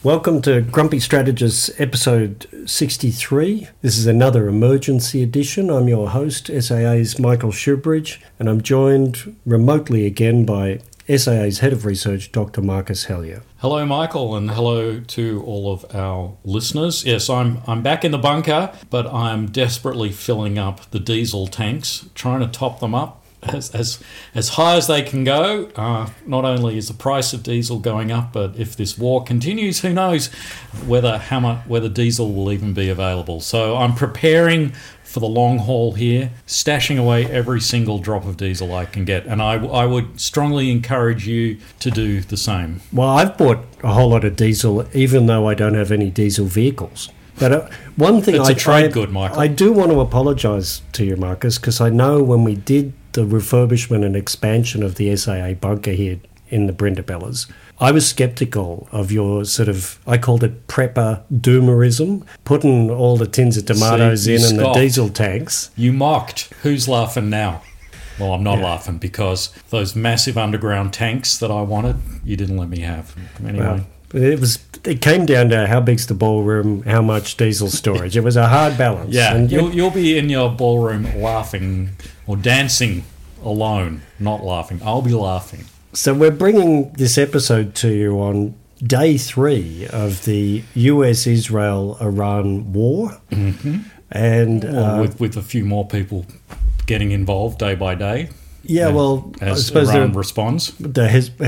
Welcome to Grumpy Strategists episode 63. This is another emergency edition. I'm your host, SAA's Michael Shoebridge, and I'm joined remotely again by SAA's Head of Research, Dr. Marcus Hellyer. Hello, Michael, and hello to all of our listeners. Yes, I'm back in the bunker, but I'm desperately filling up the diesel tanks, trying to top them up as high as they can go. Not only is the price of diesel going up, but if this war continues, who knows whether diesel will even be available. So I'm preparing for the long haul here, stashing away every single drop of diesel I can get, and I would strongly encourage you to do the same. Well, I've bought a whole lot of diesel, even though I don't have any diesel vehicles. But one thing it's a trade good, Michael. I do want to apologise to you, Marcus, because I know when we did the refurbishment and expansion of the SAA bunker here in the Brindabellas, I was sceptical of your sort of, I called it prepper doomerism, putting all the tins of tomatoes in and the diesel tanks. You mocked. Who's laughing now? Well, I'm not laughing because those massive underground tanks that I wanted, you didn't let me have. Anyway. Well, it came down to how big's the ballroom, how much diesel storage. It was a hard balance. Yeah, and you'll be in your ballroom laughing or dancing alone, not laughing. I'll be laughing. So we're bringing this episode to you on day 3 of the US-Israel-Iran war. Mm-hmm. And with a few more people getting involved day by day. Yeah, well, I suppose Iran responds. The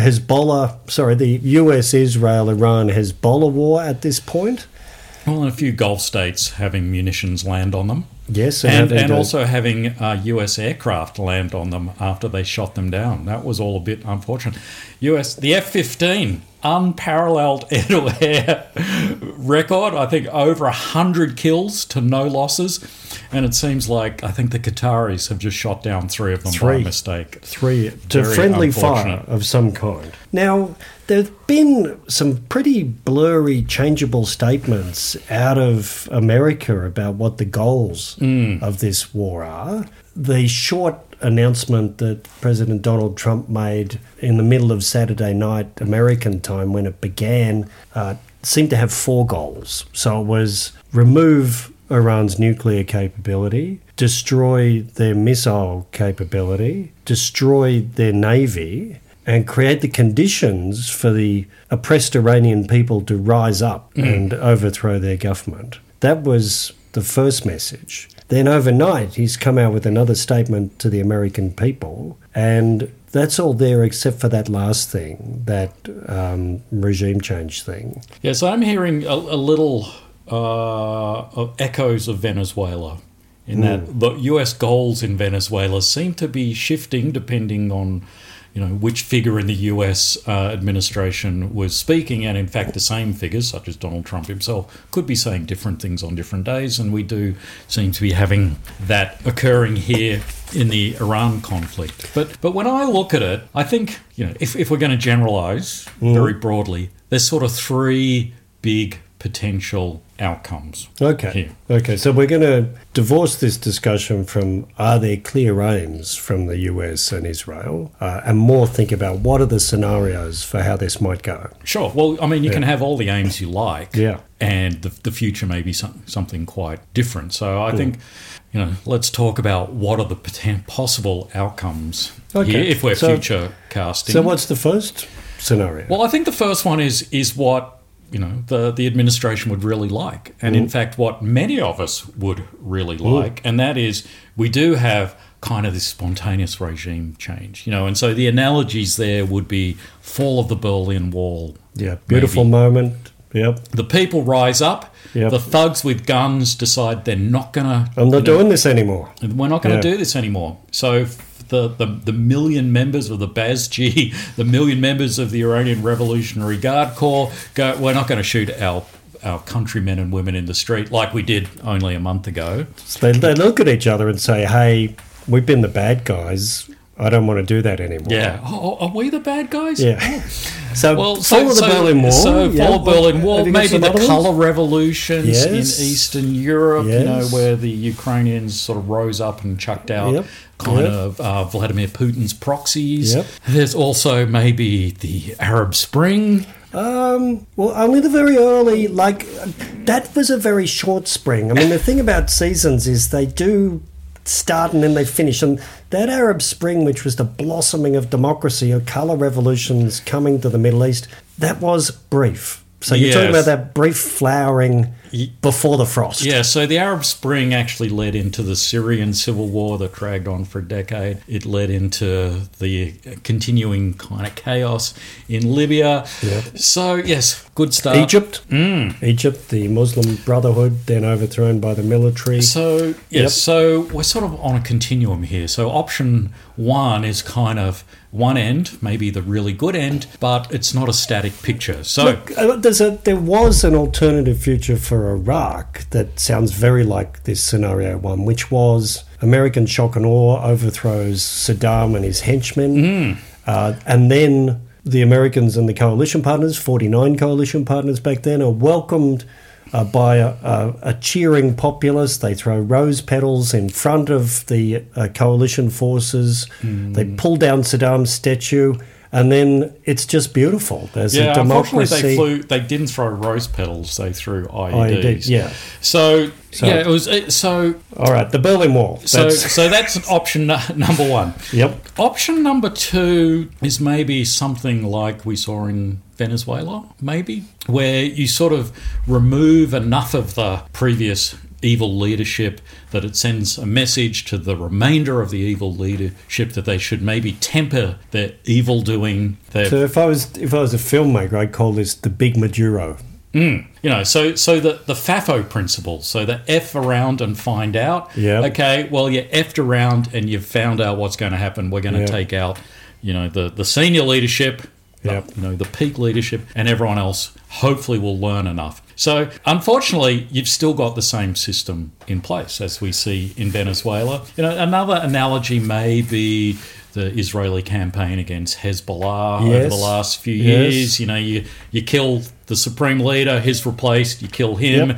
US-Israel-Iran Hezbollah war at this point. Well, and a few Gulf states having munitions land on them. Yes, and also having US aircraft land on them after they shot them down. That was all a bit unfortunate. The F-15, unparalleled air-to-air record. I think over 100 kills to no losses. And it seems like I think the Qataris have just shot down 3 of them by mistake. 3 to friendly fire of some kind. Now, there have been some pretty blurry, changeable statements out of America about what the goals of this war are. The short announcement that President Donald Trump made in the middle of Saturday night American time when it began seemed to have 4 goals. So it was remove Iran's nuclear capability, destroy their missile capability, destroy their navy, and create the conditions for the oppressed Iranian people to rise up and overthrow their government. That was the first message. Then overnight, he's come out with another statement to the American people, and that's all there except for that last thing, that regime change thing. Yes, I'm hearing a little of echoes of Venezuela, in that the US goals in Venezuela seem to be shifting depending on which figure in the US administration was speaking, and in fact the same figures, such as Donald Trump himself, could be saying different things on different days, and we do seem to be having that occurring here in the Iran conflict. But when I look at it, I think, if we're going to generalise very broadly, there's sort of 3 big potential outcomes. Okay, so we're going to divorce this discussion from are there clear aims from the US and Israel, and more think about what are the scenarios for how this might go. Sure. Well, I mean, you can have all the aims you like, yeah, and the future may be something quite different. So I think, let's talk about what are the possible outcomes here if we're future casting. So what's the first scenario? Well, I think the first one is what the administration would really like, and in fact what many of us would really like, and that is we do have kind of this spontaneous regime change, and so the analogies there would be fall of the Berlin Wall. Yeah, beautiful moment. Yep. The people rise up. Yep. The thugs with guns decide they're not going to... I'm not doing this anymore. We're not going to do this anymore. So the million members of the BASG, the million members of the Iranian Revolutionary Guard Corps, we're not going to shoot our countrymen and women in the street like we did only a month ago. So they look at each other and say, hey, we've been the bad guys. I don't want to do that anymore. Yeah. Oh, are we the bad guys? Yeah. So, fall of the Berlin Wall. So, fall of Berlin Wall. Maybe the colour revolutions in Eastern Europe, where the Ukrainians sort of rose up and chucked out kind of Vladimir Putin's proxies. Yep. There's also maybe the Arab Spring. Well, only the very early, that was a very short spring. I mean, the thing about seasons is they do start and then they finish. And that Arab Spring, which was the blossoming of democracy, of colour revolutions coming to the Middle East, that was brief. So you're talking about that brief flowering before the frost. Yeah, so the Arab Spring actually led into the Syrian civil war that dragged on for a decade. It led into the continuing kind of chaos in Libya. Yep. So, yes, good start. Egypt, the Muslim Brotherhood, then overthrown by the military. So, yes, so we're sort of on a continuum here. So option one is kind of one end, maybe the really good end, but it's not a static picture. So look, there was an alternative future for Iraq that sounds very like this scenario one, which was American shock and awe overthrows Saddam and his henchmen, and then the Americans and the coalition partners, 49 coalition partners back then, are welcomed by a cheering populace. They throw rose petals in front of the coalition forces. They pull down Saddam's statue, and then it's just beautiful. There's a democracy. Unfortunately, they didn't throw rose petals. They threw IEDs. Yeah. So it was so. All right, the Berlin Wall. So that's option number one. Yep. Option number two is maybe something like we saw in Venezuela, maybe, where you sort of remove enough of the previous evil leadership that it sends a message to the remainder of the evil leadership that they should maybe temper their evil doing. So if I was a filmmaker, I'd call this the Big Maduro. You know, so the FAFO principle, so the F around and find out. Yeah. Okay, well, you F'd around and you've found out what's going to happen. We're going to take out, the senior leadership, the peak leadership, and everyone else hopefully will learn enough. So, unfortunately, you've still got the same system in place as we see in Venezuela. Another analogy may be the Israeli campaign against Hezbollah over the last few years. You kill the supreme leader, he's replaced, you kill him,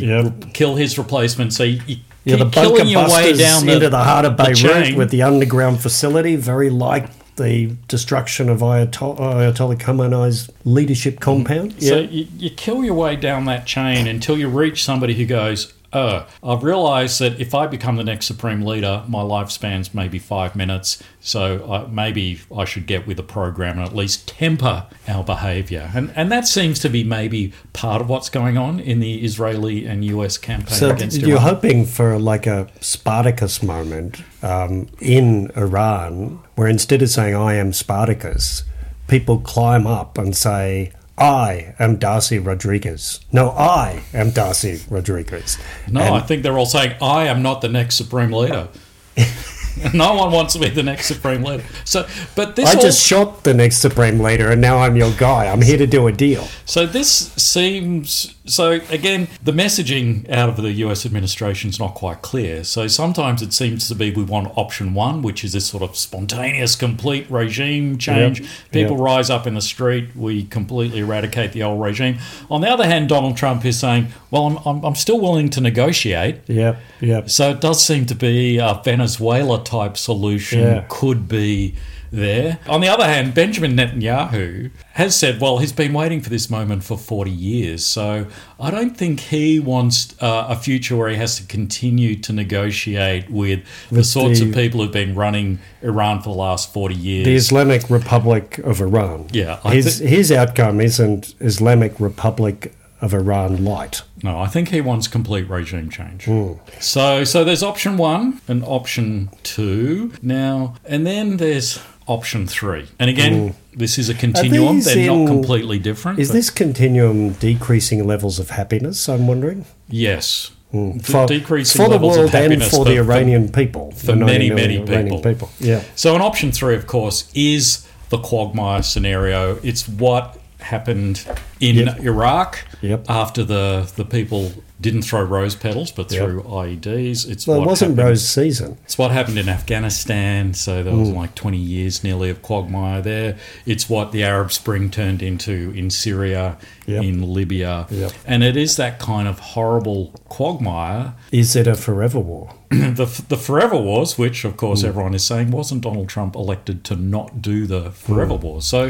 kill his replacement. So you keep killing your way down into the heart of Beirut with the underground facility, very like the destruction of Ayatollah Khamenei's leadership compound. So you kill your way down that chain until you reach somebody who goes, I've realised that if I become the next supreme leader, my lifespan's maybe 5 minutes, so maybe I should get with the program and at least temper our behaviour. And that seems to be maybe part of what's going on in the Israeli and US campaign against Iran. So you're hoping for like a Spartacus moment in Iran, where instead of saying, I am Spartacus, people climb up and say, I am Darcy Rodriguez. No, I am Darcy Rodriguez. No, I think they're all saying, I am not the next supreme leader. No one wants to be the next supreme leader. I just shot the next supreme leader, and now I'm your guy. I'm here to do a deal. So this seems... So, again, the messaging out of the US administration is not quite clear. So sometimes it seems to be we want option one, which is this sort of spontaneous, complete regime change. Yep. People rise up in the street. We completely eradicate the old regime. On the other hand, Donald Trump is saying, well, I'm still willing to negotiate. Yep. So it does seem to be a Venezuela-type solution could be there. On the other hand, Benjamin Netanyahu has said, well, he's been waiting for this moment for 40 years. So I don't think he wants a future where he has to continue to negotiate with the sorts of people who've been running Iran for the last 40 years. The Islamic Republic of Iran. Yeah. His outcome isn't Islamic Republic of Iran light. No, I think he wants complete regime change. So there's option one and option two now, and then there's option three. And again, this is a continuum. They're not completely different. Is this continuum decreasing levels of happiness, I'm wondering? Yes. Decreasing for the levels world of happiness, and for the Iranian people. For many people. Yeah. So in option three, of course, is the quagmire scenario. It's what happened in Iraq after the people didn't throw rose petals, but threw IEDs. It wasn't rose season. It's what happened in Afghanistan. So there was like 20 years nearly of quagmire there. It's what the Arab Spring turned into in Syria, in Libya. And it is that kind of horrible quagmire. Is it a forever war? The forever wars, which of course everyone is saying, wasn't Donald Trump elected to not do the forever wars? So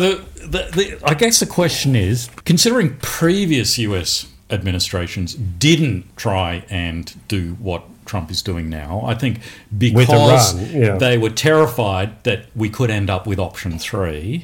I guess the question is, considering previous US administrations didn't try and do what Trump is doing now, I think because they were terrified that we could end up with option 3.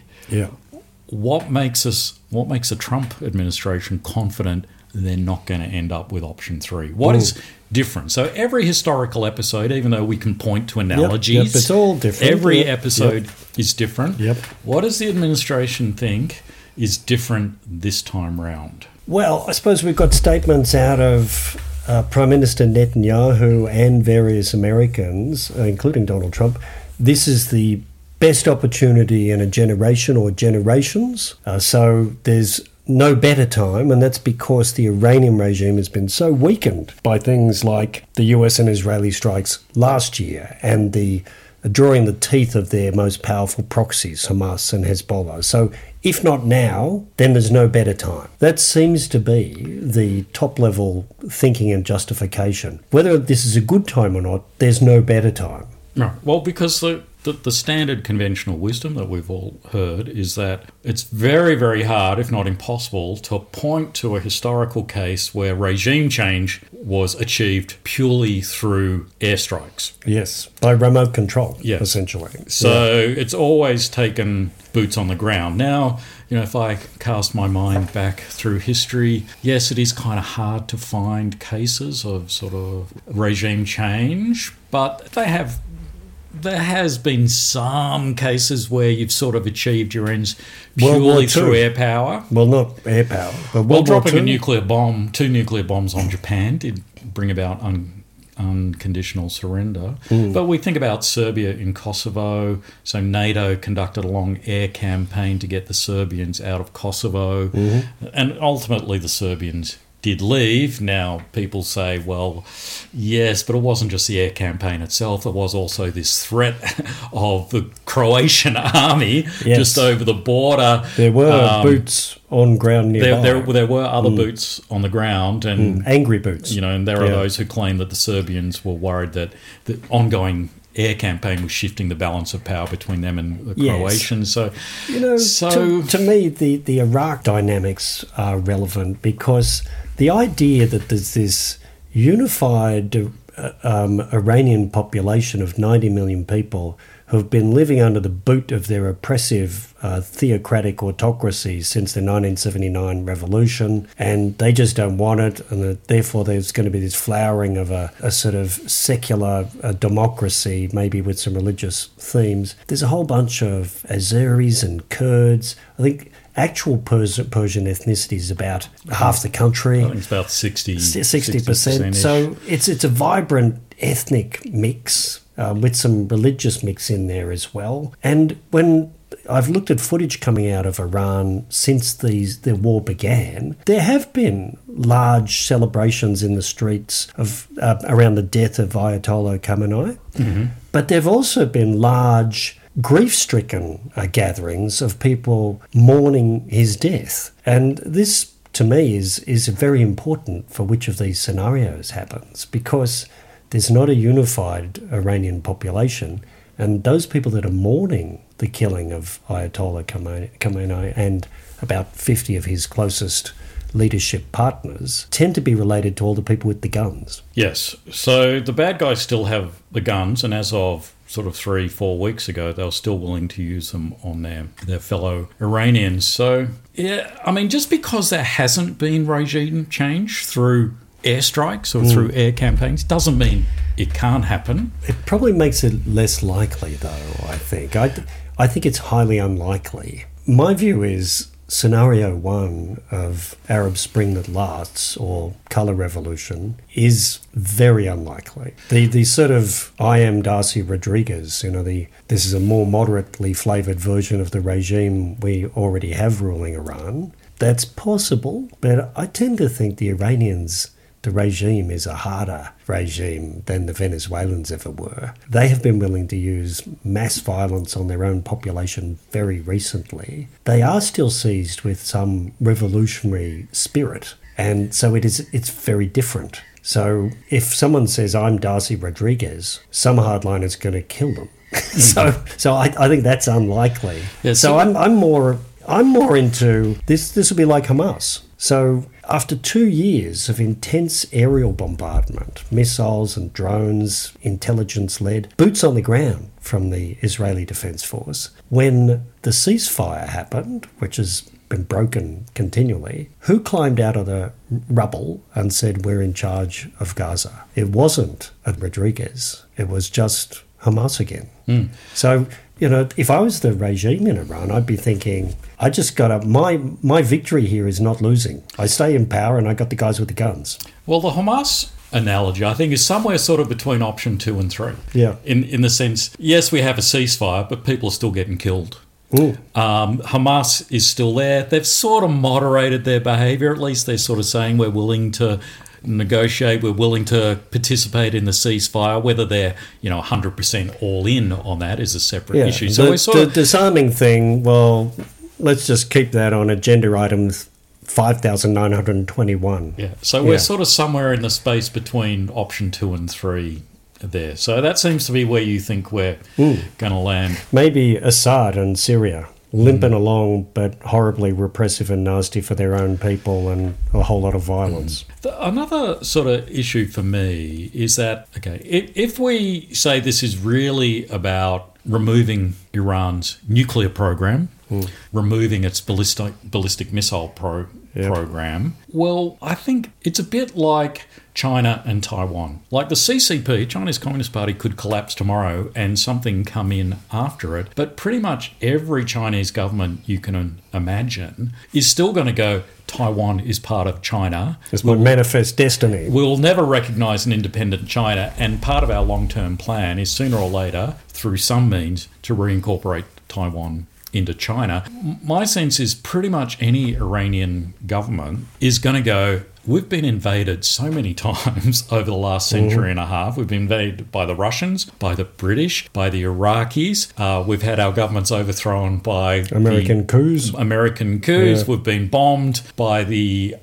What makes a Trump administration confident they're not going to end up with option 3? What is different? So every historical episode, even though we can point to analogies, it's all different. Every episode is different. Yep. What does the administration think is different this time round? Well, I suppose we've got statements out of Prime Minister Netanyahu and various Americans, including Donald Trump. This is the best opportunity in a generation or generations. So there's no better time, and that's because the Iranian regime has been so weakened by things like the US and Israeli strikes last year and the drawing the teeth of their most powerful proxies, Hamas and Hezbollah. So if not now, then there's no better time. That seems to be the top-level thinking and justification. Whether this is a good time or not, there's no better time. No. Well, because the standard conventional wisdom that we've all heard is that it's very, very hard, if not impossible, to point to a historical case where regime change was achieved purely through airstrikes. Yes, by remote control, essentially. So it's always taken boots on the ground. Now, if I cast my mind back through history, yes, it is kind of hard to find cases of sort of regime change, but there has been some cases where you've sort of achieved your ends purely through air power. Well, not air power, but dropping two nuclear bombs on Japan did bring about unconditional surrender. But we think about Serbia in Kosovo. So NATO conducted a long air campaign to get the Serbians out of Kosovo. And ultimately the Serbians did leave. Now people say, well, yes, but it wasn't just the air campaign itself. There was also this threat of the Croatian army just over the border. There were boots on ground nearby. There were other boots on the ground, and angry boots. And there are those who claim that the Serbians were worried that the ongoing air campaign was shifting the balance of power between them and the Croatians. So, to me, the Iraq dynamics are relevant because the idea that there's this unified Iranian population of 90 million people who have been living under the boot of their oppressive theocratic autocracy since the 1979 revolution, and they just don't want it, and therefore there's going to be this flowering of a sort of secular democracy, maybe with some religious themes. There's a whole bunch of Azeris and Kurds. I think actual Persian ethnicity is about half the country. I think it's about 60%. So it's a vibrant ethnic mix with some religious mix in there as well. And when I've looked at footage coming out of Iran since the war began, there have been large celebrations in the streets of around the death of Ayatollah Khamenei, but there have also been large grief-stricken gatherings of people mourning his death. And this, to me, is very important for which of these scenarios happens, because there's not a unified Iranian population, and those people that are mourning the killing of Ayatollah Khamenei and about 50 of his closest leadership partners tend to be related to all the people with the guns. Yes. So the bad guys still have the guns, and as of sort of 3-4 weeks ago, they were still willing to use them on their fellow Iranians. So, just because there hasn't been regime change through airstrikes or through air campaigns doesn't mean it can't happen. It probably makes it less likely, though, I think. I think it's highly unlikely. My view is scenario one of Arab Spring that lasts, or colour revolution, is very unlikely. The sort of I am Darcy Rodriguez, this is a more moderately flavoured version of the regime we already have ruling Iran. That's possible, but I tend to think the Iranians the regime is a harder regime than the Venezuelans ever were. They have been willing to use mass violence on their own population very recently. They are still seized with some revolutionary spirit, and so it's very different. So if someone says, I'm Darcy Rodriguez, some hardliner's going to kill them. So I think that's unlikely. Yeah, so I'm more into this. This will be like Hamas. So after 2 years of intense aerial bombardment, missiles and drones, intelligence-led, boots on the ground from the Israeli Defense Force, when the ceasefire happened, which has been broken continually, who climbed out of the rubble and said, we're in charge of Gaza? It wasn't Rodriguez. It was just Hamas again. So, if I was the regime in Iran, I'd be thinking, I just got up. My victory here is not losing. I stay in power and I got the guys with the guns. Well, the Hamas analogy, I think, is somewhere sort of between option 2 and 3. Yeah. In the sense, yes, we have a ceasefire, but people are still getting killed. Hamas is still there. They've sort of moderated their behaviour. At least they're sort of saying we're willing to negotiate, we're willing to participate in the ceasefire. Whether they're 100% all in on that is a separate issue. So the disarming thing, well, let's just keep that on agenda item 5,921. Yeah. So we're sort of somewhere in the space between option 2 and 3 there. So that seems to be where you think we're going to land. Maybe Assad and Syria. Limping along, but horribly repressive and nasty for their own people, and a whole lot of violence. Another sort of issue for me is that, if we say this is really about removing Iran's nuclear program, removing its ballistic missile program, well, I think it's a bit like China and Taiwan. Like the CCP, Chinese Communist Party, could collapse tomorrow and something come in after it. But pretty much every Chinese government you can imagine is still going to go, Taiwan is part of China. It's my manifest destiny. We'll never recognise an independent China. And part of our long-term plan is sooner or later, through some means, to reincorporate Taiwan into China. My sense is pretty much any Iranian government is going to go, we've been invaded so many times over the last century and a half. We've been invaded by the Russians, by the British, by the Iraqis. We've had our governments overthrown by American coups. Yeah. We've been bombed by the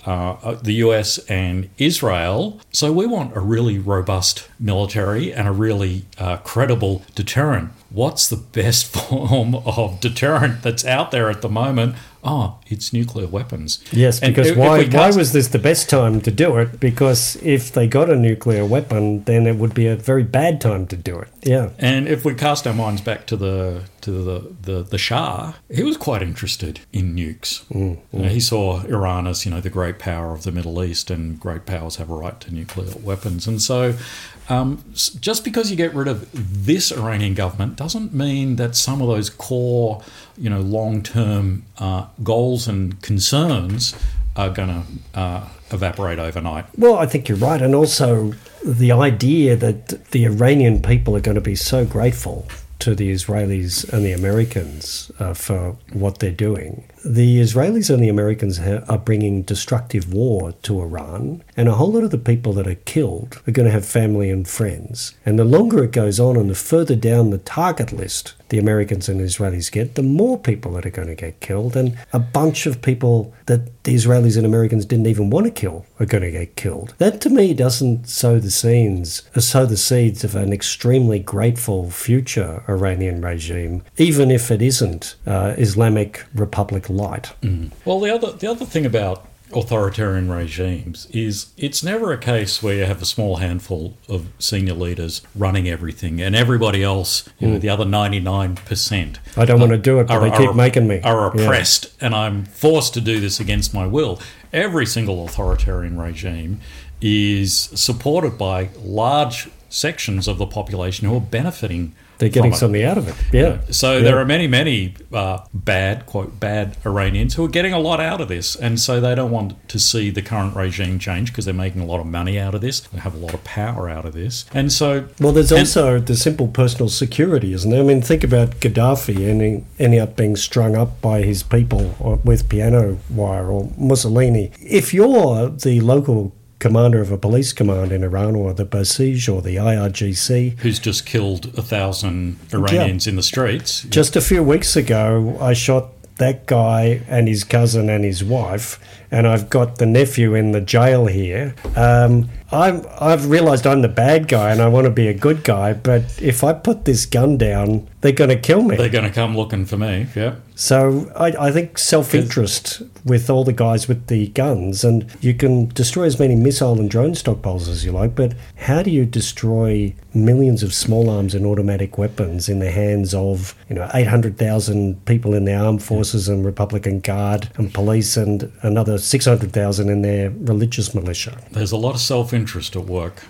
US and Israel. So we want a really robust military and a really credible deterrent. What's the best form of deterrent that's out there at the moment? Oh, it's nuclear weapons. Yes, because why was this the best time to do it? Because if they got a nuclear weapon, then it would be a very bad time to do it. Yeah. And if we cast our minds back to the Shah, he was quite interested in nukes. He saw Iran as, the great power of the Middle East, and great powers have a right to nuclear weapons. And so just because you get rid of this Iranian government doesn't mean that some of those core, long-term goals and concerns are going to evaporate overnight. Well, I think you're right. And also the idea that the Iranian people are going to be so grateful to the Israelis and the Americans for what they're doing. The Israelis and the Americans are bringing destructive war to Iran, and a whole lot of the people that are killed are going to have family and friends. And the longer it goes on and the further down the target list the Americans and Israelis get, the more people that are going to get killed. And a bunch of people that the Israelis and Americans didn't even want to kill are going to get killed. That, to me, doesn't sow the seeds of an extremely grateful future Iranian regime, even if it isn't Islamic Republic light. Well, the other thing about authoritarian regimes is it's never a case where you have a small handful of senior leaders running everything and everybody else, the other 99%. I don't want to do it, but they keep making me. Are oppressed, and I'm forced to do this against my will. Every single authoritarian regime is supported by large sections of the population who are benefiting. They're getting something out of it. Yeah. So there are many, many bad Iranians who are getting a lot out of this. And so they don't want to see the current regime change because they're making a lot of money out of this. They have a lot of power out of this. And so... Well, there's also the simple personal security, isn't there? I mean, think about Gaddafi ending up being strung up by his people with piano wire, or Mussolini. If you're the local commander of a police command in Iran, or the Basij or the IRGC. Who's just killed 1,000 Iranians in the streets. Just a few weeks ago, I shot that guy and his cousin and his wife, and I've got the nephew in the jail here. I've realised I'm the bad guy and I want to be a good guy, but if I put this gun down, they're going to kill me. They're going to come looking for me, yeah. So I think self-interest with all the guys with the guns, and you can destroy as many missile and drone stockpiles as you like, but how do you destroy millions of small arms and automatic weapons in the hands of 800,000 people in the armed forces and Republican Guard and police, and another 600,000 in their religious militia? There's a lot of self-interest at work.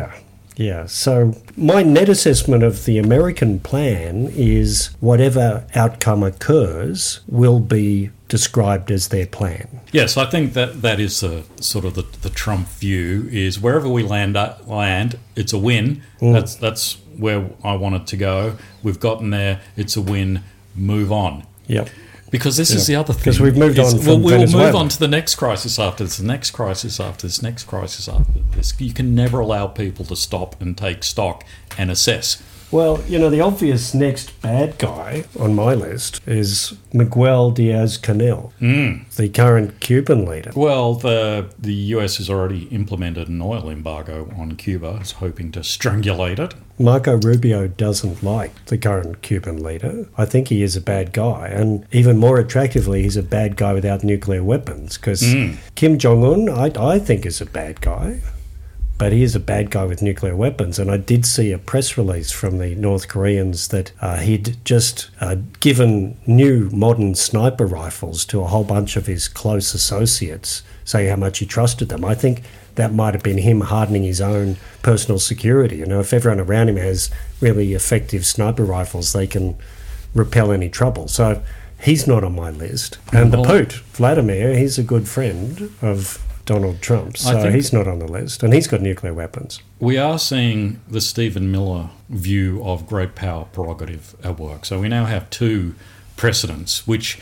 Yeah, so my net assessment of the American plan is whatever outcome occurs will be described as their plan. Yes, I think that is sort of the Trump view, is wherever we land, it's a win. That's where I want it to go. We've gotten there, it's a win, move on. Yep. Because this is the other thing. Because we've moved on from we Venezuela. will move on to the next crisis after this, the next crisis after this, next crisis after this. You can never allow people to stop and take stock and assess. Well, the obvious next bad guy on my list is Miguel Diaz-Canel, the current Cuban leader. Well, the US has already implemented an oil embargo on Cuba, is hoping to strangulate it. Marco Rubio doesn't like the current Cuban leader. I think he is a bad guy, and even more attractively, he's a bad guy without nuclear weapons, because Kim Jong-un, I think, is a bad guy. But he is a bad guy with nuclear weapons. And I did see a press release from the North Koreans that he'd just given new modern sniper rifles to a whole bunch of his close associates, saying how much he trusted them. I think that might have been him hardening his own personal security. If everyone around him has really effective sniper rifles, they can repel any trouble. So he's not on my list. And the Poot, Vladimir, he's a good friend of Donald Trump, so he's not on the list, and he's got nuclear weapons. We are seeing the Stephen Miller view of great power prerogative at work. So we now have two precedents, which,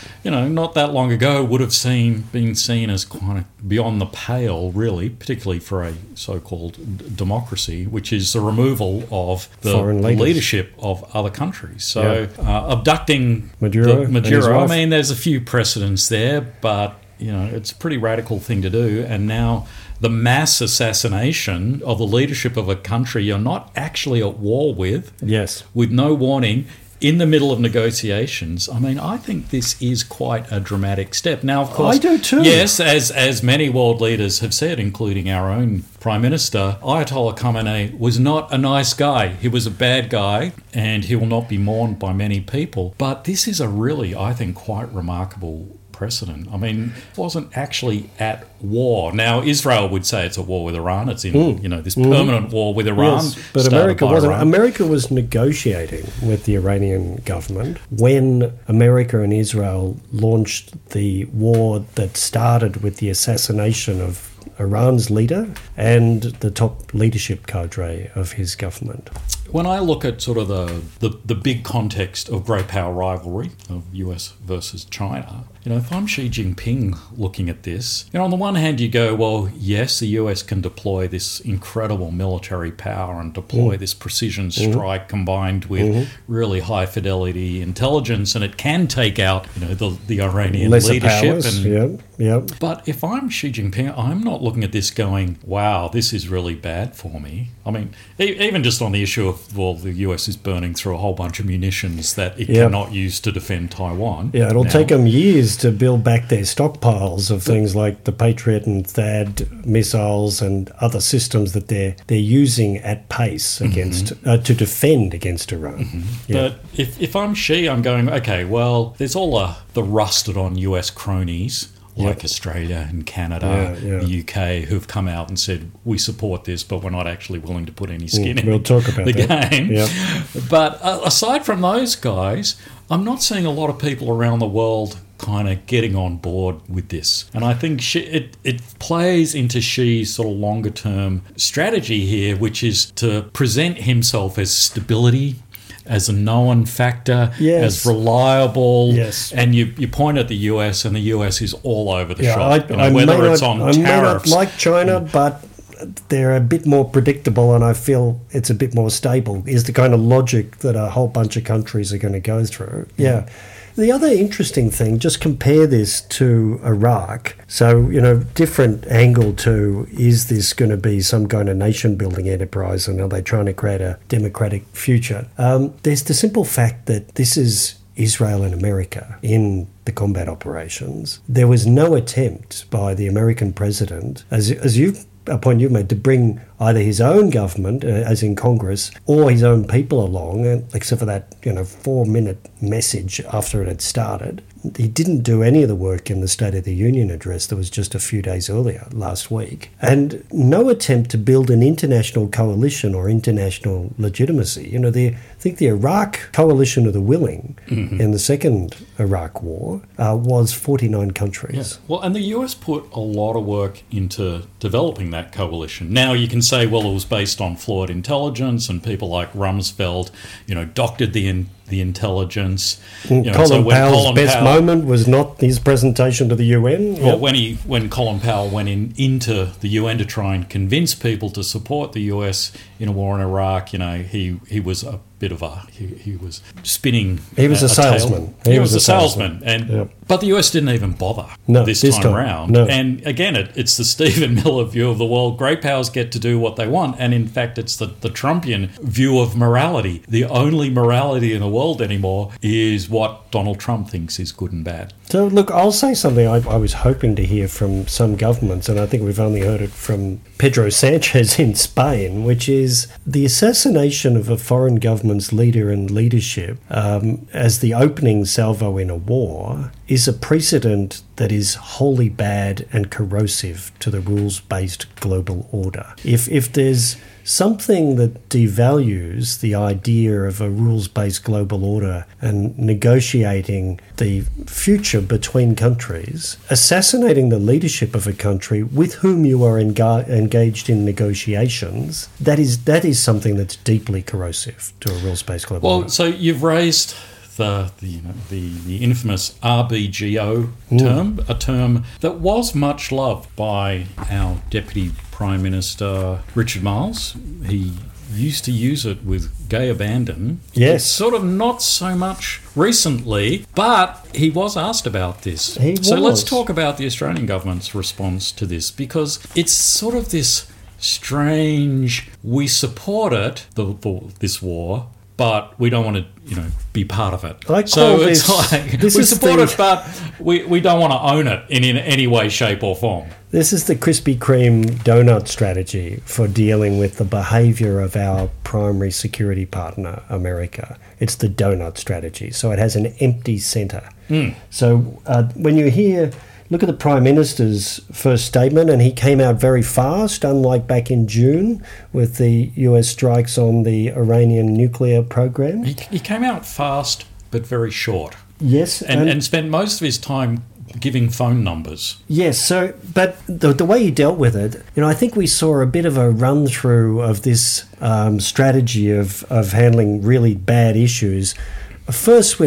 not that long ago would have been seen as kind of beyond the pale, really, particularly for a so-called democracy, which is the removal of the leadership of other countries. So abducting Maduro, I mean, there's a few precedents there, but it's a pretty radical thing to do. And now the mass assassination of the leadership of a country you're not actually at war with, with no warning, in the middle of negotiations. I mean, I think this is quite a dramatic step. Now, of course, I do too. Yes, as many world leaders have said, including our own Prime Minister, Ayatollah Khamenei was not a nice guy. He was a bad guy, and he will not be mourned by many people. But this is a really, I think, quite remarkable precedent. I mean, it wasn't actually at war. Now, Israel would say it's at war with Iran. It's in, this permanent war with Iran. Yes, but America wasn't. America was negotiating with the Iranian government when America and Israel launched the war that started with the assassination of Iran's leader and the top leadership cadre of his government. When I look at sort of the big context of great power rivalry of US versus China, if I'm Xi Jinping looking at this, on the one hand you go, well, yes, the US can deploy this incredible military power and deploy this precision strike combined with really high fidelity intelligence, and it can take out, the Iranian leadership. But if I'm Xi Jinping, I'm not looking at this going, wow, this is really bad for me. I mean, even just on the issue of, the US is burning through a whole bunch of munitions that it cannot use to defend Taiwan. Yeah, it'll take them years to build back their stockpiles of things like the Patriot and THAAD missiles and other systems that they're using at pace against to defend against Iran. But if I'm Xi, I'm going, okay, well, there's all the rusted on US cronies like Australia and Canada, the UK, who've come out and said, we support this, but we're not actually willing to put any skin in the game. But aside from those guys, I'm not seeing a lot of people around the world kind of getting on board with this. And I think it plays into Xi's sort of longer-term strategy here, which is to present himself as stability as a known factor, Yes. as reliable. Yes. And you point at the US, and the US is all over the Yeah, shop. I Whether may it's not, on I may not tariffs. like China, but they're a bit more predictable, and I feel it's a bit more stable, is the kind of logic that a whole bunch of countries are going to go through. Yeah. The other interesting thing, just compare this to Iraq. So, different angle to, is this going to be some kind of nation-building enterprise, and are they trying to create a democratic future? There's the simple fact that this is Israel and America in the combat operations. There was no attempt by the American president, as a point you've made, to bring either his own government, as in Congress, or his own people along, except for that 4-minute message after it had started. He didn't do any of the work in the State of the Union address that was just a few days earlier, last week. And no attempt to build an international coalition or international legitimacy. I think the Iraq coalition of the willing in the second Iraq war was 49 countries. Yeah. Well, and the US put a lot of work into developing that coalition. Now you can say, well, it was based on flawed intelligence, and people like Rumsfeld, doctored the intelligence. Colin Powell's best moment was not his presentation to the UN. Well, when Colin Powell went into the UN to try and convince people to support the US in a war in Iraq, he was a bit of he was spinning. He was a salesman. He was a salesman, but the US didn't even bother this time around. No. And again, it's the Stephen Miller view of the world. Great powers get to do what they want, and in fact, it's the Trumpian view of morality. The only morality in the world anymore is what Donald Trump thinks is good and bad. So, look, I'll say something I was hoping to hear from some governments, and I think we've only heard it from Pedro Sanchez in Spain, which is the assassination of a foreign government's leader and leadership as the opening salvo in a war is a precedent that is wholly bad and corrosive to the rules-based global order. If there's something that devalues the idea of a rules-based global order and negotiating the future between countries, assassinating the leadership of a country with whom you are engaged in negotiations, that is something that's deeply corrosive to a rules-based global order. Well, so you've raised the infamous RBGO term, a term that was much loved by our Deputy Prime Minister Richard Marles. He used to use it with gay abandon. Yes. It's sort of not so much recently, but he was asked about this. So let's talk about the Australian government's response to this, because it's sort of this strange, we support it, this war, but we don't want to, be part of it. It's like we support it, but we don't want to own it in any way, shape, or form. This is the Krispy Kreme donut strategy for dealing with the behaviour of our primary security partner, America. It's the donut strategy. So it has an empty centre. So when you look at the Prime Minister's first statement, and he came out very fast, unlike back in June with the US strikes on the Iranian nuclear program. He came out fast, but very short. Yes. And spent most of his time giving phone numbers. Yes, but the way he dealt with it, I think we saw a bit of a run-through of this strategy of handling really bad issues. First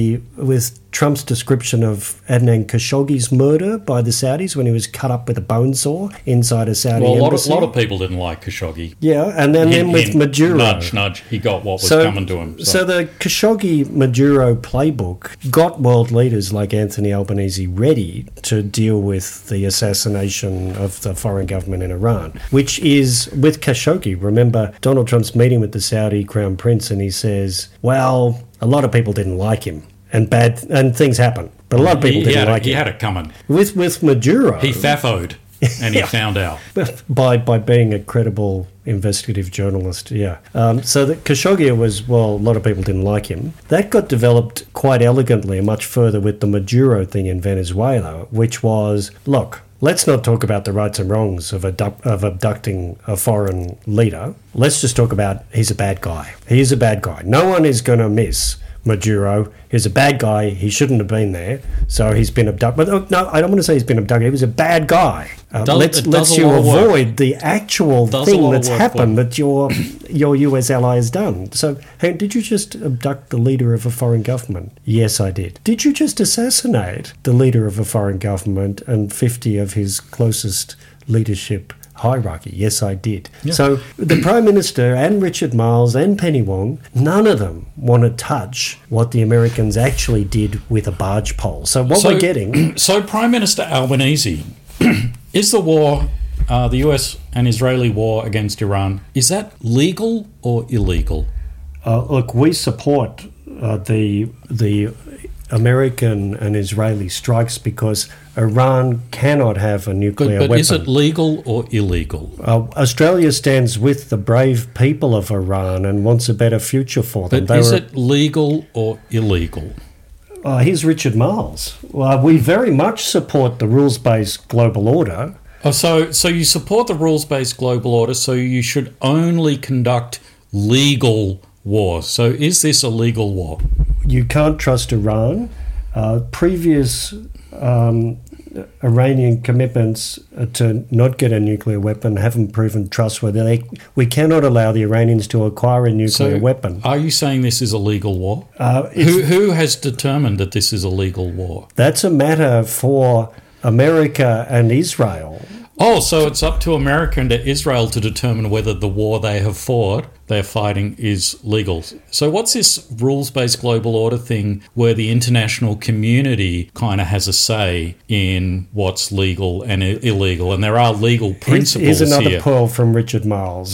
with Trump's description of Adnan Khashoggi's murder by the Saudis when he was cut up with a bone saw inside a Saudi embassy. A lot of people didn't like Khashoggi. Yeah, and then with Maduro. Nudge, he got what was coming to him. So the Khashoggi-Maduro playbook got world leaders like Anthony Albanese ready to deal with the assassination of the foreign government in Iran, which is with Khashoggi. Remember Donald Trump's meeting with the Saudi Crown Prince, and he says, well, a lot of people didn't like him. And things happen. But a lot of people didn't like it. He had it coming. With Maduro... He faffoed, and he found out. By being a credible investigative journalist, yeah. So the Khashoggi was, a lot of people didn't like him. That got developed quite elegantly and much further with the Maduro thing in Venezuela, which was, look, let's not talk about the rights and wrongs of abducting a foreign leader. Let's just talk about he's a bad guy. He is a bad guy. No one is going to miss Maduro. He's a bad guy. He shouldn't have been there. So he's been abducted. But no, I don't want to say he's been abducted. He was a bad guy. Let's you avoid the actual thing that's happened that your US ally has done. So, hey, did you just abduct the leader of a foreign government? Yes, I did. Did you just assassinate the leader of a foreign government and 50 of his closest leadership hierarchy? Yes, I did. Yeah. So the Prime Minister and Richard Marles and Penny Wong, none of them want to touch what the Americans actually did with a barge pole. So we're getting... So Prime Minister Albanese, is the war, the US and Israeli war against Iran, is that legal or illegal? Look, we support the American and Israeli strikes because Iran cannot have a nuclear weapon. But is it legal or illegal? Australia stands with the brave people of Iran and wants a better future for them. But is it legal or illegal? Here's Richard Marles. We very much support the rules-based global order. Oh, so you support the rules-based global order, so you should only conduct legal wars. So is this a legal war? You can't trust Iran. Previous Iranian commitments to not get a nuclear weapon haven't proven trustworthy. We cannot allow the Iranians to acquire a nuclear weapon. Are you saying this is a legal war? Who has determined that this is a legal war? That's a matter for America and Israel. Oh, so it's up to America and to Israel to determine whether the war they're fighting, is legal. So what's this rules-based global order thing where the international community kind of has a say in what's legal and illegal? And there are legal principles Here's another here. pearl from Richard Marles.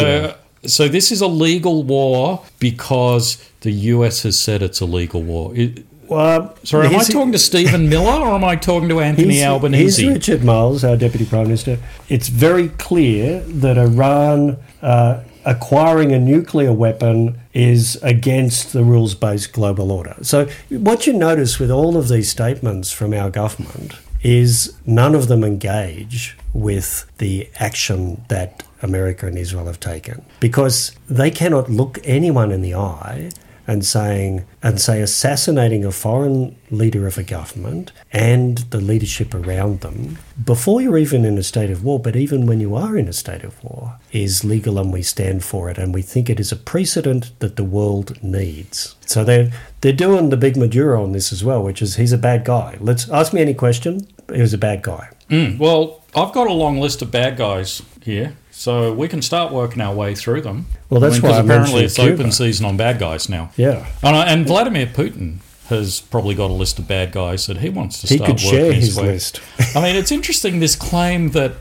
So this is a legal war because the US has said it's a legal war. Sorry, am I talking to Stephen Miller or am I talking to Anthony Albanese? Here's Richard Marles, our Deputy Prime Minister. It's very clear that Iran acquiring a nuclear weapon is against the rules-based global order. So what you notice with all of these statements from our government is none of them engage with the action that America and Israel have taken, because they cannot look anyone in the eye and say assassinating a foreign leader of a government and the leadership around them before you're even in a state of war, but even when you are in a state of war, is legal, and we stand for it, and we think it is a precedent that the world needs. So they're doing the big Maduro on this as well, which is he's a bad guy. Let's ask me any question. He was a bad guy. Well, I've got a long list of bad guys here. So we can start working our way through them. Well, that's why I apparently it's Cuba. open season on bad guys now. Yeah. And Vladimir Putin has probably got a list of bad guys that he wants to start working his way. He could share his list. I mean, it's interesting, this claim that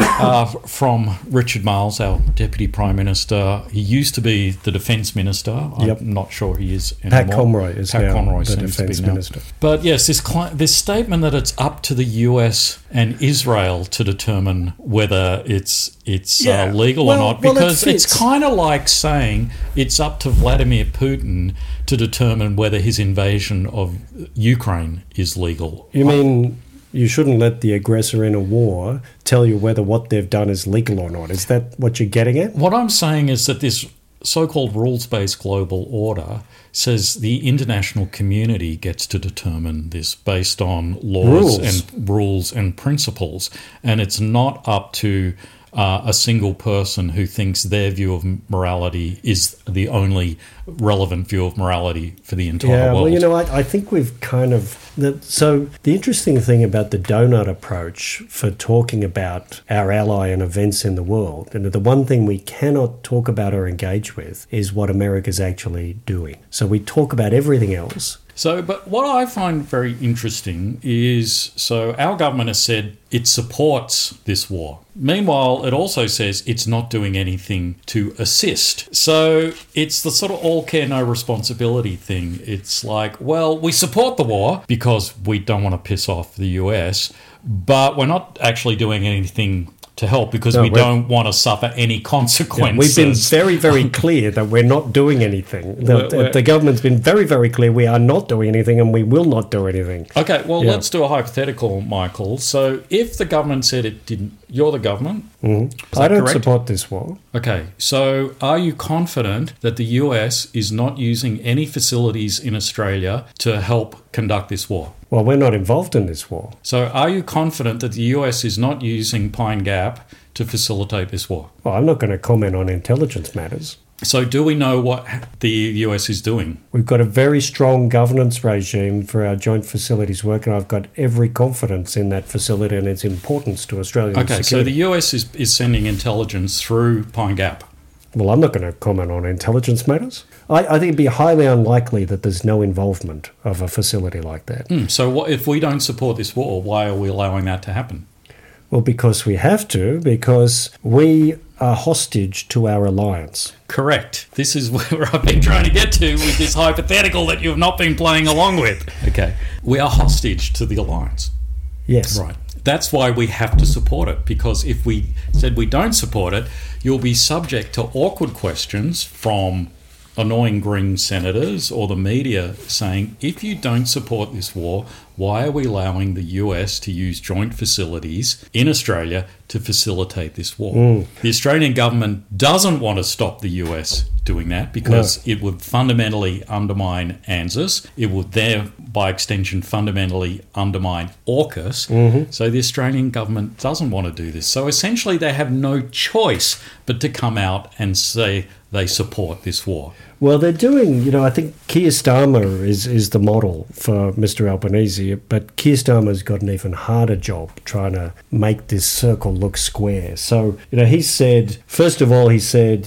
from Richard Marles, our Deputy Prime Minister. He used to be the Defence Minister. I'm not sure he is anymore. Pat Conroy is now the Defence Minister. But yes, this statement that it's up to the US and Israel to determine whether it's legal or not, because it's kind of like saying it's up to Vladimir Putin to determine whether his invasion of Ukraine is legal. You mean you shouldn't let the aggressor in a war tell you whether what they've done is legal or not? Is that what you're getting at? What I'm saying is that this so-called rules-based global order says the international community gets to determine this based on laws and rules and principles, and it's not up to a single person who thinks their view of morality is the only relevant view of morality for the entire world. Yeah, well, I think we've kind of... So the interesting thing about the donut approach for talking about our ally and events in the world, and the one thing we cannot talk about or engage with is what America's actually doing. So we talk about everything else. But what I find very interesting is, our government has said it supports this war. Meanwhile, it also says it's not doing anything to assist. So it's the sort of all care, no responsibility thing. It's like, well, we support the war because we don't want to piss off the US, but we're not actually doing anything to help because we don't want to suffer any consequences. We've been very, very clear that we're not doing anything. The government's been very, very clear we are not doing anything and we will not do anything. Okay, well, let's do a hypothetical, Michael. So if the government said it didn't, you're the government. Mm-hmm. I don't support this war. Okay, so are you confident that the US is not using any facilities in Australia to help conduct this war? Well, we're not involved in this war. So are you confident that the US is not using Pine Gap to facilitate this war? Well, I'm not going to comment on intelligence matters. So do we know what the US is doing? We've got a very strong governance regime for our joint facilities work, and I've got every confidence in that facility and its importance to Australian security. So the US is sending intelligence through Pine Gap? Well, I'm not going to comment on intelligence matters. I think it'd be highly unlikely that there's no involvement of a facility like that. So what, if we don't support this war, why are we allowing that to happen? Well, because we have to, because we are hostage to our alliance. Correct. This is where I've been trying to get to with this hypothetical that you've not been playing along with. Okay. We are hostage to the alliance. Yes. Right. That's why we have to support it, because if we said we don't support it, you'll be subject to awkward questions from annoying Green senators or the media saying, if you don't support this war, why are we allowing the US to use joint facilities in Australia to facilitate this war? The Australian government doesn't want to stop the US doing that because it would fundamentally undermine ANZUS. It would by extension, fundamentally undermine AUKUS. So the Australian government doesn't want to do this. So essentially they have no choice but to come out and say they support this war. Well, they're doing, I think Keir Starmer is the model for Mr. Albanese, but Keir Starmer's got an even harder job trying to make this circle look square. So, he said, first of all,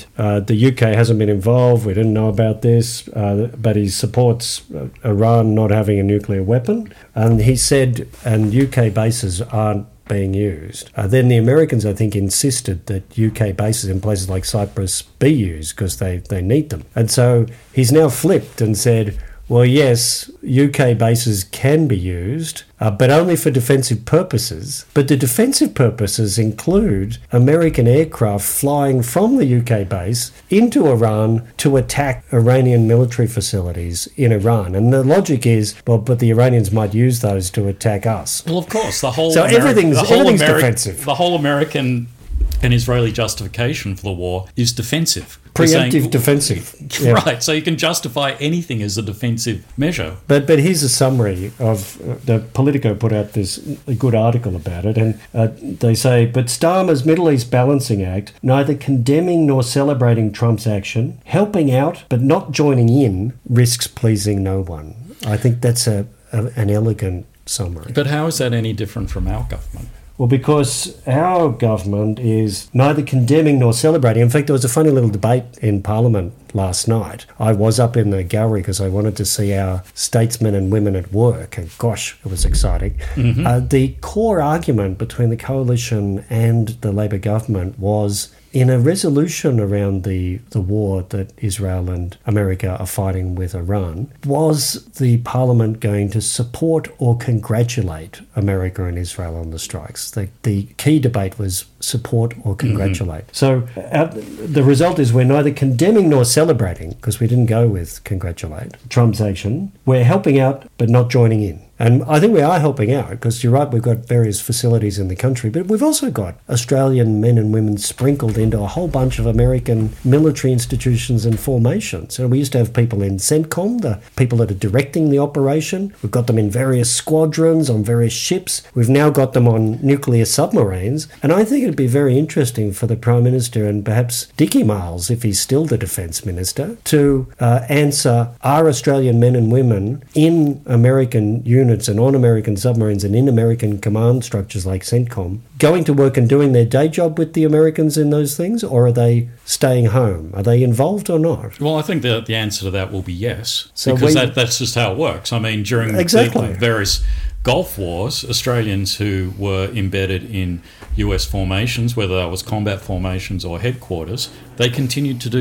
the UK hasn't been involved, we didn't know about this, but he supports Iran not having a nuclear weapon. And he said, and UK bases aren't being used. Then the Americans, I think, insisted that UK bases in places like Cyprus be used because they need them. And so he's now flipped and said, well, yes, UK bases can be used, but only for defensive purposes. But the defensive purposes include American aircraft flying from the UK base into Iran to attack Iranian military facilities in Iran. And the logic is, well, but the Iranians might use those to attack us. Well, of course, everything's defensive. The whole American and Israeli justification for the war is defensive. Preemptive defensive. Yeah. Right, so you can justify anything as a defensive measure. But here's a summary of the Politico put out a good article about it, and they say, but Starmer's Middle East Balancing Act, neither condemning nor celebrating Trump's action, helping out but not joining in, risks pleasing no one. I think that's an elegant summary. But how is that any different from our government? Well, because our government is neither condemning nor celebrating. In fact, there was a funny little debate in Parliament last night. I was up in the gallery because I wanted to see our statesmen and women at work, and gosh, it was exciting. The core argument between the coalition and the Labor government was in a resolution around the war that Israel and America are fighting with Iran, was the Parliament going to support or congratulate America and Israel on the strikes? The key debate was support or congratulate. So the result is we're neither condemning nor celebrating, because we didn't go with congratulate, Trump's action. We're helping out but not joining in. And I think we are helping out, because you're right, we've got various facilities in the country, but we've also got Australian men and women sprinkled into a whole bunch of American military institutions and formations. And we used to have people in CENTCOM, the people that are directing the operation. We've got them in various squadrons, on various ships. We've now got them on nuclear submarines. And I think it'd be very interesting for the Prime Minister and perhaps Dickie Miles, if he's still the Defence Minister, to answer, are Australian men and women in American units and on American submarines and in American command structures like CENTCOM going to work and doing their day job with the Americans in those things, or are they staying home? Are they involved or not? Well, I think that the answer to that will be yes, because that's just how it works. I mean, during the various Gulf Wars, Australians who were embedded in US formations, whether that was combat formations or headquarters, they continued to do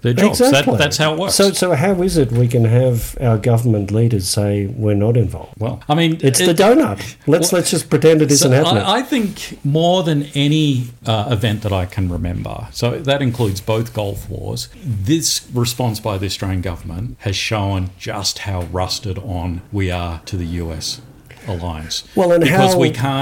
their jobs. Exactly. That's how it works. So how is it we can have our government leaders say we're not involved? Well, I mean, it's the donut. Let's just pretend it isn't happening. I think more than any event that I can remember, so that includes both Gulf Wars, this response by the Australian government has shown just how rusted on we are to the US alliance. Well, and because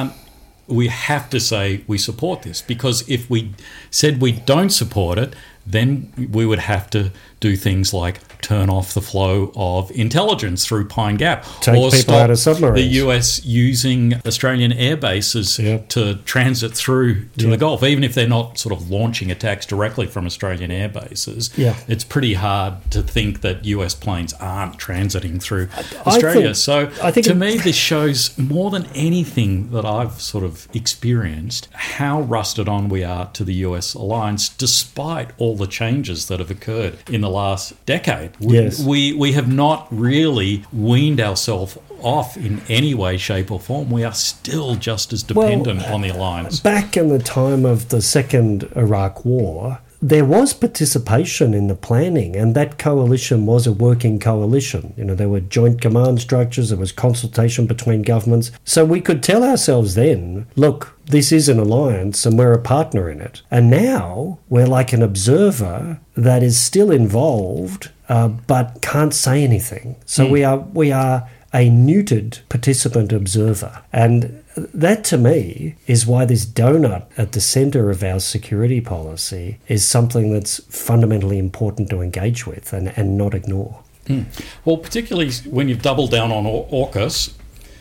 we have to say we support this, because if we said we don't support it, then we would have to do things like turn off the flow of intelligence through Pine Gap, take or people stop out of submarines. The US using Australian air bases to transit through to the Gulf, even if they're not sort of launching attacks directly from Australian air bases. It's pretty hard to think that US planes aren't transiting through Australia. I think to me, this shows more than anything that I've sort of experienced how rusted on we are to the US alliance, despite all the changes that have occurred in the last decade. We have not really weaned ourselves off in any way, shape or form. We are still just as dependent on the alliance. Back in the time of the Second Iraq War, there was participation in the planning, and that coalition was a working coalition. You know, there were joint command structures, there was consultation between governments. So we could tell ourselves then, look, this is an alliance and we're a partner in it. And now we're like an observer that is still involved, but can't say anything. So we are a neutered participant observer. And that, to me, is why this donut at the centre of our security policy is something that's fundamentally important to engage with and not ignore. Well, particularly when you've doubled down on AUKUS,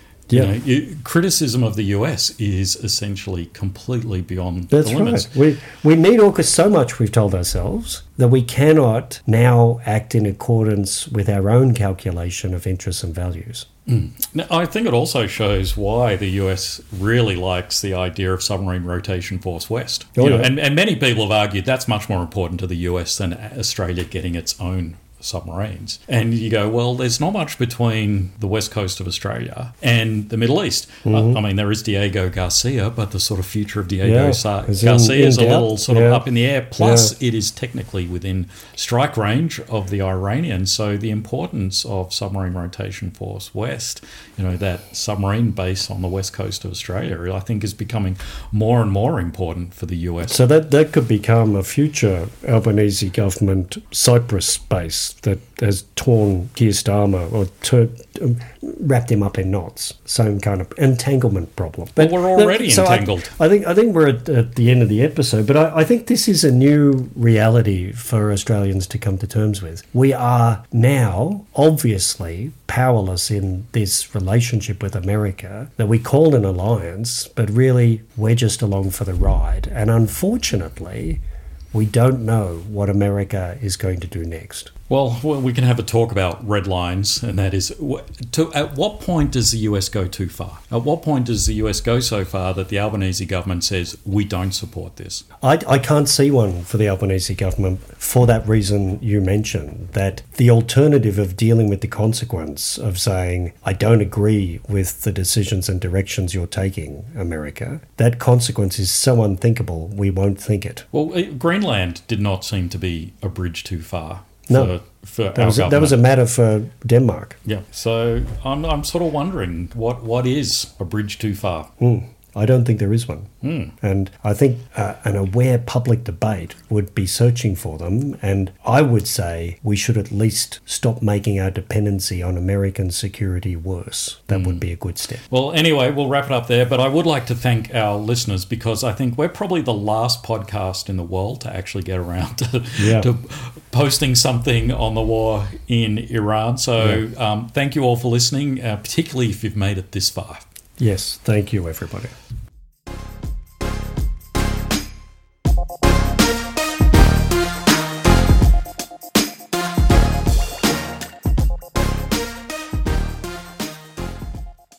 criticism of the US is essentially completely beyond the limits. That's right. We need AUKUS so much, we've told ourselves, that we cannot now act in accordance with our own calculation of interests and values. Now, I think it also shows why the US really likes the idea of submarine rotation force west. And many people have argued that's much more important to the US than Australia getting its own submarines. And you go, well, there's not much between the west coast of Australia and the Middle East. I mean, there is Diego Garcia, but the sort of future of Diego Garcia is a little sort of up in the air. Plus, it is technically within strike range of the Iranians. So the importance of submarine rotation force west, that submarine base on the west coast of Australia, I think is becoming more and more important for the US. So that could become a future Albanese government Cyprus base that has torn Keir Starmer or wrapped him up in knots. Same kind of entanglement problem. But we're already entangled. I think we're at the end of the episode, but I think this is a new reality for Australians to come to terms with. We are now obviously powerless in this relationship with America that we call an alliance, but really we're just along for the ride. And unfortunately, we don't know what America is going to do next. Well, we can have a talk about red lines, and that is, at what point does the US go too far? At what point does the US go so far that the Albanese government says, we don't support this? I can't see one for the Albanese government for that reason you mentioned, that the alternative of dealing with the consequence of saying, I don't agree with the decisions and directions you're taking, America, that consequence is so unthinkable, we won't think it. Well, Greenland did not seem to be a bridge too far. No, that was a matter for Denmark. Yeah, so I'm sort of wondering what is a bridge too far? I don't think there is one. And I think an aware public debate would be searching for them. And I would say we should at least stop making our dependency on American security worse. That would be a good step. Well, anyway, we'll wrap it up there. But I would like to thank our listeners, because I think we're probably the last podcast in the world to actually get around to posting something on the war in Iran. So thank you all for listening, particularly if you've made it this far. Yes, thank you, everybody.